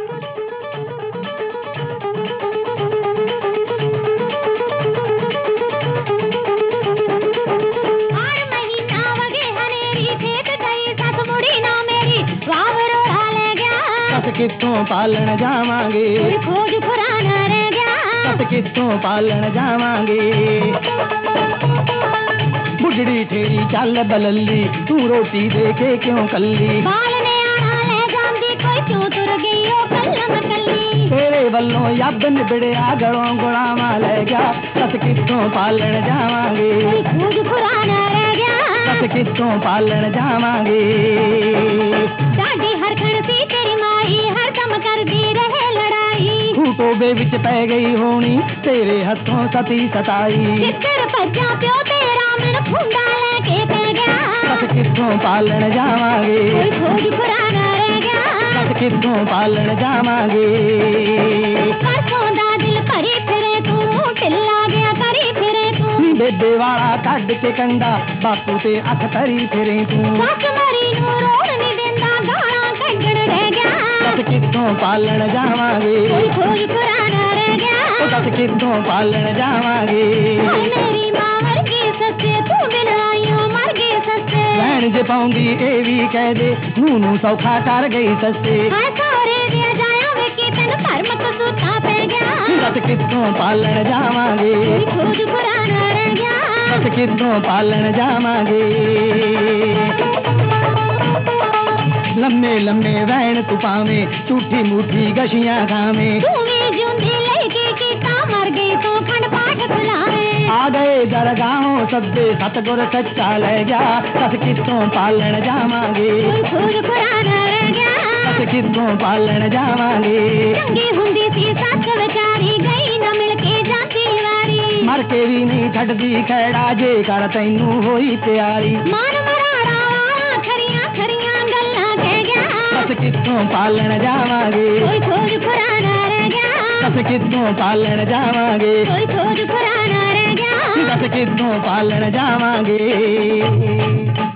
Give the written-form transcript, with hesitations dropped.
कितों पालन जावांगे खोज खुराना रह गया सत कितों पालन जावांगे बुढ़ड़ी ठेरी चल बलली तू रोटी देखे क्यों कल्ली बालने आना ले जांदी कोई क्यों तुर गई ओ कल्लम कल्ली तेरे वल्लों यब निबड़िया गलों गुलामा ले गया सत कितों पालन जावांगे खोज खुराना रह गया सत कितों पालन जावांगे डाडी हरखण सी तेरी माई हर दम कर दी रहे लड़ाई टोबे विच पै गई होनी तेरे हथों सती सताई किधर भज्जा प्यो तेरा मैनू फुंडा लेके पै गया सत कितों पालन जावांगे कोई खोज खुराना रह गया सत कितों पालन जावांगे परसों दा दिल भरी फिरे तू ढिल्ला गया करी फिरे तू बेबे वाला कड के कंडा बापू ते अख तरी फिरे तू सस मरी नू रोण नहीं देंदा गालां कड्डण रह गया सत कितों पालन जावांगे कोई खोज खुराना रह गया सत कितों पालन जावांगे मेरी मां वर्गी सस्से तू बिन आईओ मर गई सस्से भैन जे पाउंदी ए भी कह दे नू सौखा कर गई सस्से हाय सारे दे जाया वे कि तैन धर्म कसूता पै गया सत कितों पालन जावांगे कोई खोज खुराना रह गया सत कितों पालन जावांगे लम्मे लम्मे वैन तू पावे झूठी मूठी गशियां खावे तू भी जुंदी लड़की की ता मर गई तो खंड पाठ खुलावे आ गए दरगाहों सब्बे सतगुर सच्चा ले गया सत कितों पालन जावांगे कोई खोज खुराना रह गया सत कितों पालन जावांगे चंगी हुंदी सी सस विचारी गई न मिल के जाती वारी मर के भी नहीं छड्दी खैड़ा जे कर तैनू होई प्यारी मान मराड़ा वाला खरियां खरियां गल्लां कह गया सत कितों पालन जावांगे कोई खोज खुराना रह गया सत कितों पालन जावांगे कोई खोज खुराना रह गया सत कितों पालन जावांगे।